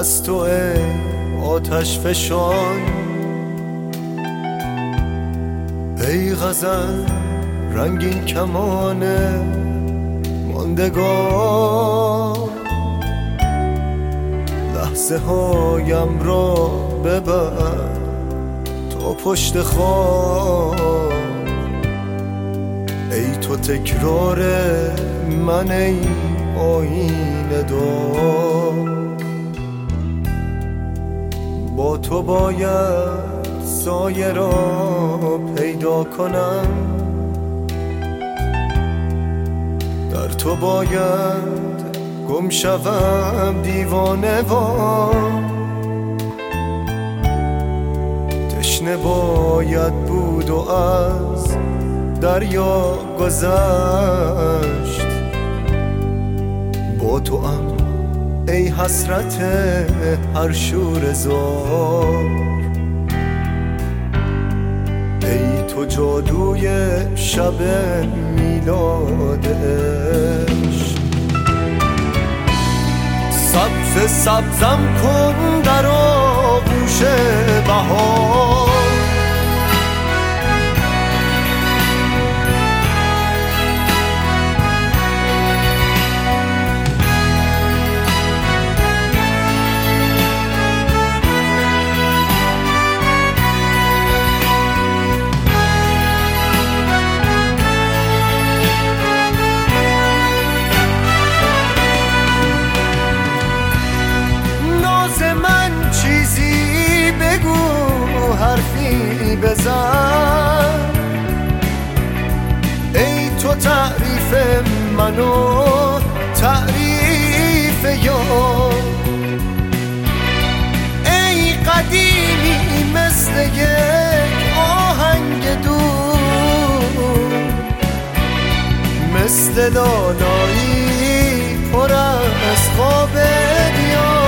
از تو ای آتش فشان، ای غزل رنگین کمان ماندگار، لحظه هایم را ببر تا پشت خواب، ای تو تکرار من ای آینه دار. با تو باید سایه را پیدا کنم، در تو باید گم شوم دیوانه وار، تشنه باید بود و از دریا گذشت. با تو ام ای حسرت هر شور زار، ای تو جادوی شب میلاد عشق. سبز سبزم کن در آغوش بهار، حرفی بزن، ای تو تعریف منو تعریف یار، ای قدیمی مثل یک آهنگ دور، مثل لالایی پر از خواب دیار.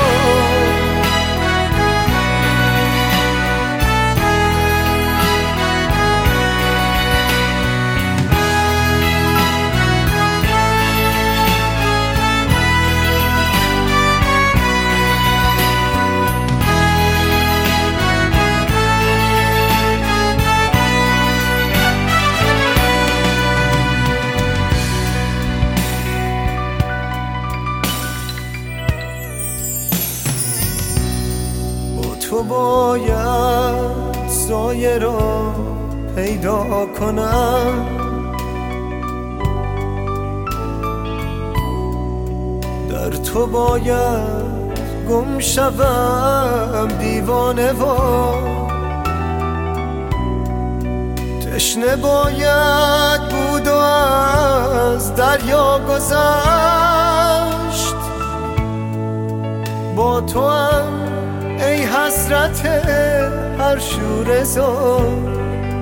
تو باید سایه را پیدا کنم، در تو باید گم شوم دیوانه وار، تشنه باید بود و از دریا گذشت. با تو هم ای حسرت هر شور زار،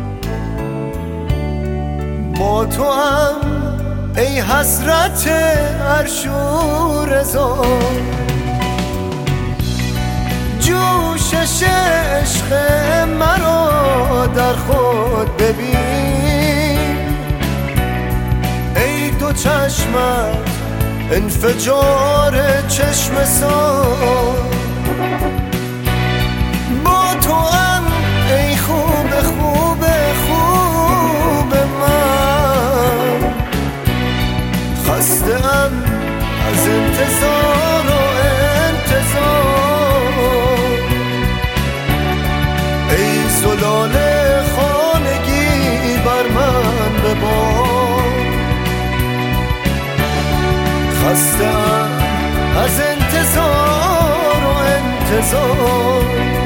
با تو هم ای حسرت هر شور زار. جوشش عشق مرا در خود ببین، ای دو چشمت انفجار چشم سار. تو هم ای خوب خوب خوب من، خسته‌ام از انتظار و انتظار، ای زلال خانگی بر من ببار، خسته‌ام از انتظار و انتظار.